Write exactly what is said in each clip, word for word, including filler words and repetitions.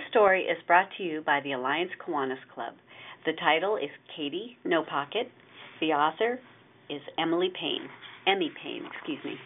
story is brought to you by the Alliance Kiwanis Club. The title is Katie No Pocket. The author is Emily Payne. Emmy Payne, excuse me.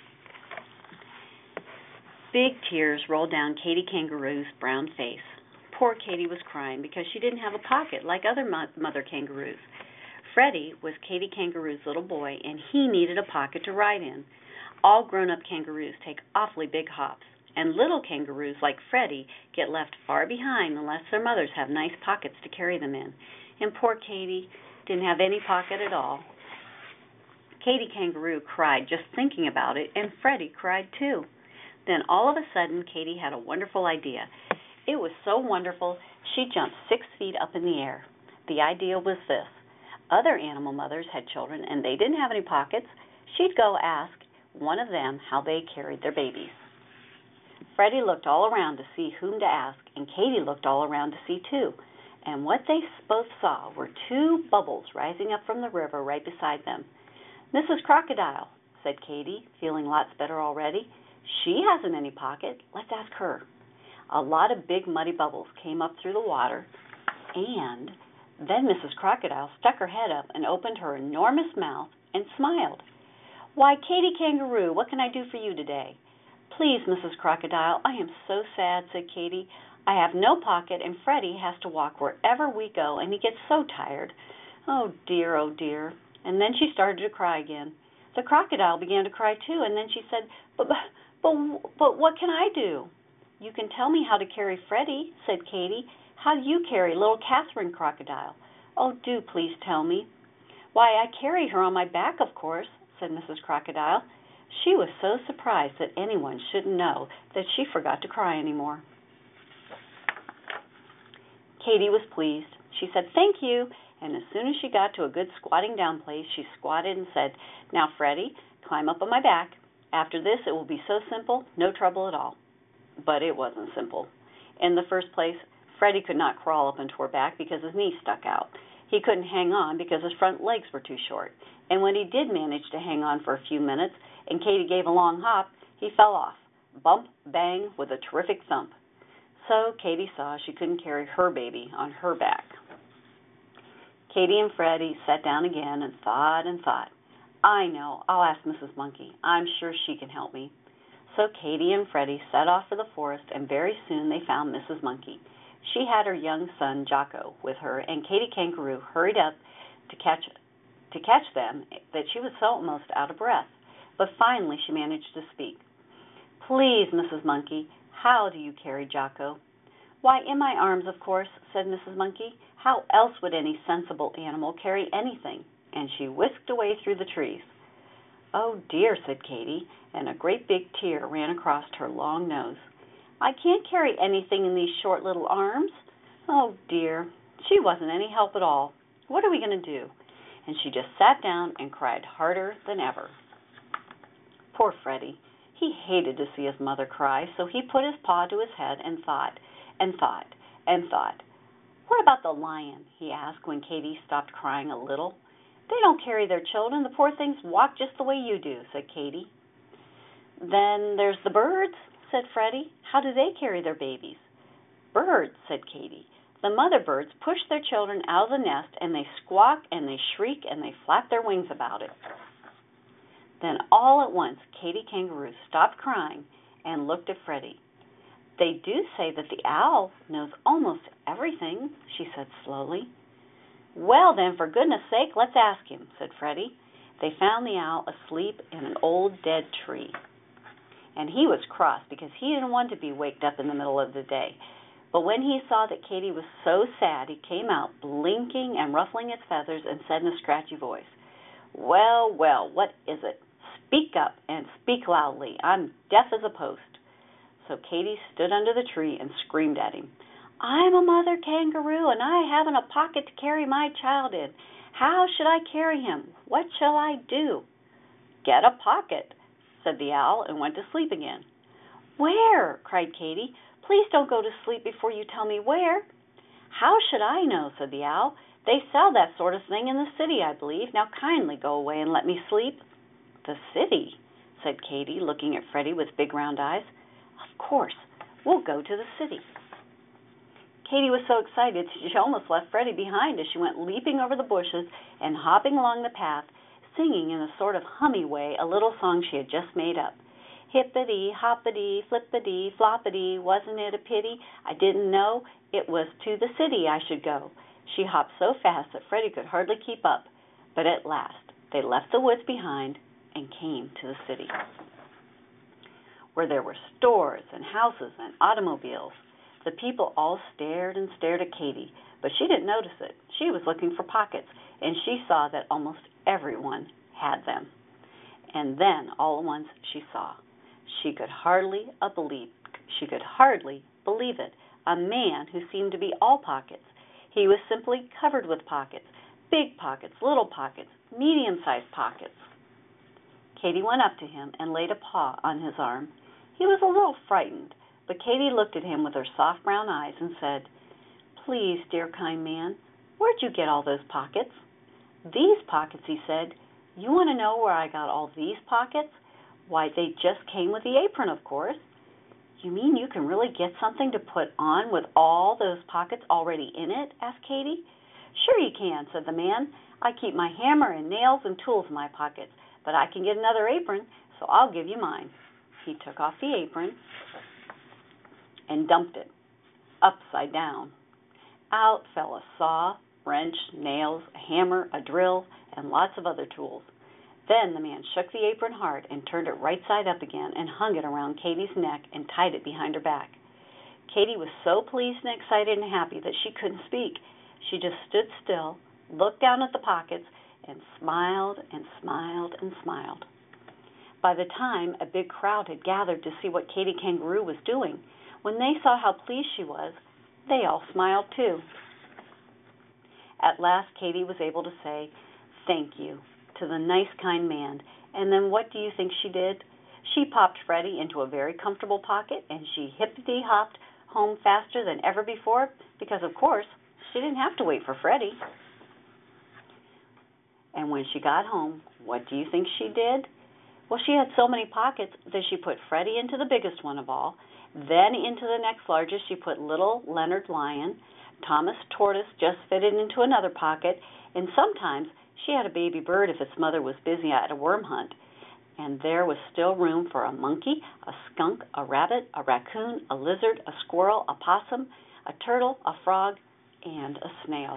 Big tears rolled down Katie Kangaroo's brown face. Poor Katie was crying because she didn't have a pocket like other mo- mother kangaroos. Freddie was Katie Kangaroo's little boy, and he needed a pocket to ride in. All grown-up kangaroos take awfully big hops, and little kangaroos like Freddie get left far behind unless their mothers have nice pockets to carry them in. And poor Katie didn't have any pocket at all. Katie Kangaroo cried just thinking about it, and Freddie cried too. Then all of a sudden, Katie had a wonderful idea. It was so wonderful, she jumped six feet up in the air. The idea was this. Other animal mothers had children, and they didn't have any pockets. She'd go ask one of them how they carried their babies. Freddie looked all around to see whom to ask, and Katie looked all around to see too. And what they both saw were two bubbles rising up from the river right beside them. "Missus Crocodile," said Katie, feeling lots better already. "She hasn't any pocket. Let's ask her." A lot of big muddy bubbles came up through the water, and then Missus Crocodile stuck her head up and opened her enormous mouth and smiled. "Why, Katie Kangaroo, what can I do for you today?" "Please, Missus Crocodile, I am so sad," said Katie. "I have no pocket, and Freddie has to walk wherever we go, and he gets so tired. Oh, dear, oh, dear." And then she started to cry again. The crocodile began to cry, too, and then she said, but, but, but, but what can I do?" "You can tell me how to carry Freddie," said Katie. "How do you carry little Catherine Crocodile?" "Oh, do please tell me." "Why, I carry her on my back, of course," said Missus Crocodile. She was so surprised that anyone shouldn't know that she forgot to cry anymore. Katie was pleased. She said, "Thank you," and as soon as she got to a good squatting down place, she squatted and said, "Now, Freddie, climb up on my back. After this, it will be so simple, no trouble at all." But it wasn't simple. In the first place, Freddie could not crawl up into her back because his knees stuck out. He couldn't hang on because his front legs were too short. And when he did manage to hang on for a few minutes and Katie gave a long hop, he fell off, bump, bang, with a terrific thump. So Katie saw she couldn't carry her baby on her back. Katie and Freddie sat down again and thought and thought. "I know, I'll ask Missus Monkey. I'm sure she can help me." So Katie and Freddie set off for the forest, and very soon they found Missus Monkey. She had her young son, Jocko, with her, and Katie Kangaroo hurried up to catch to catch them that she was so almost out of breath. But finally she managed to speak. "Please, Missus Monkey, how do you carry Jocko?" "Why, in my arms, of course," said Missus Monkey. "How else would any sensible animal carry anything?" And she whisked away through the trees. "Oh, dear," said Katie, and a great big tear ran across her long nose. "I can't carry anything in these short little arms. Oh, dear." She wasn't any help at all. What are we going to do? And she just sat down and cried harder than ever. Poor Freddie. He hated to see his mother cry, so he put his paw to his head and thought, and thought, and thought. "What about the lion?" he asked when Katie stopped crying a little. "They don't carry their children. The poor things walk just the way you do," said Katie. "Then there's the birds," said Freddie. "How do they carry their babies?" "Birds," said Katie. "The mother birds push their children out of the nest, and they squawk and they shriek and they flap their wings about it." Then all at once Katie Kangaroo stopped crying and looked at Freddie. "They do say that the owl knows almost everything," she said slowly. "Well, then, for goodness sake, let's ask him," said Freddie. They found the owl asleep in an old dead tree. And he was cross because he didn't want to be waked up in the middle of the day. But when he saw that Katie was so sad, he came out blinking and ruffling its feathers and said in a scratchy voice, "Well, well, what is it? Speak up and speak loudly. I'm deaf as a post." So Katie stood under the tree and screamed at him, "I'm a mother kangaroo, and I haven't a pocket to carry my child in. How should I carry him? What shall I do?" "Get a pocket," said the owl, and went to sleep again. "Where?" cried Katie. "Please don't go to sleep before you tell me where." "How should I know?" said the owl. "They sell that sort of thing in the city, I believe. Now kindly go away and let me sleep." "The city?" said Katie, looking at Freddie with big round eyes. "Of course, we'll go to the city." Katie was so excited she almost left Freddie behind as she went leaping over the bushes and hopping along the path, singing in a sort of hummy way a little song she had just made up. Hippity, hoppity, flippity, floppity, wasn't it a pity? I didn't know it was to the city I should go. She hopped so fast that Freddie could hardly keep up, but at last they left the woods behind and came to the city, where there were stores and houses and automobiles. The people all stared and stared at Katie, but she didn't notice it. She was looking for pockets, and she saw that almost everyone had them. And then, all at once, she saw. She could hardly a believe. She could hardly believe it. A man who seemed to be all pockets. He was simply covered with pockets, big pockets, little pockets, medium-sized pockets. Katie went up to him and laid a paw on his arm. He was a little frightened, but Katie looked at him with her soft brown eyes and said, "Please, dear kind man, where'd you get all those pockets?" "These pockets," he said. "You want to know where I got all these pockets? Why, they just came with the apron, of course." "You mean you can really get something to put on with all those pockets already in it?" asked Katie. "Sure you can," said the man. "I keep my hammer and nails and tools in my pockets, but I can get another apron, so I'll give you mine." He took off the apron and dumped it upside down. Out fell a saw, wrench, nails, a hammer, a drill, and lots of other tools. Then the man shook the apron hard and turned it right side up again and hung it around Katie's neck and tied it behind her back. Katie was so pleased and excited and happy that she couldn't speak. She just stood still, looked down at the pockets, and smiled and smiled and smiled. By the time a big crowd had gathered to see what Katie Kangaroo was doing, when they saw how pleased she was, they all smiled too. At last Katie was able to say, "Thank you," to the nice, kind man, and then what do you think she did? She popped Freddie into a very comfortable pocket, and she hippity-hopped home faster than ever before, because, of course, she didn't have to wait for Freddie. And when she got home, what do you think she did? Well, she had so many pockets that she put Freddie into the biggest one of all. Then into the next largest she put little Leonard Lion. Thomas Tortoise just fitted into another pocket, and sometimes she had a baby bird if its mother was busy at a worm hunt. And there was still room for a monkey, a skunk, a rabbit, a raccoon, a lizard, a squirrel, a possum, a turtle, a frog, and a snail.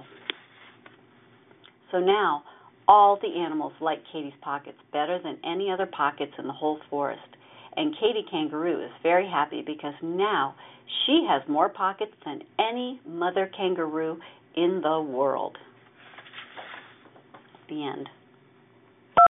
So now all the animals like Katie's pockets better than any other pockets in the whole forest. And Katie Kangaroo is very happy because now she has more pockets than any mother kangaroo in the world. The end.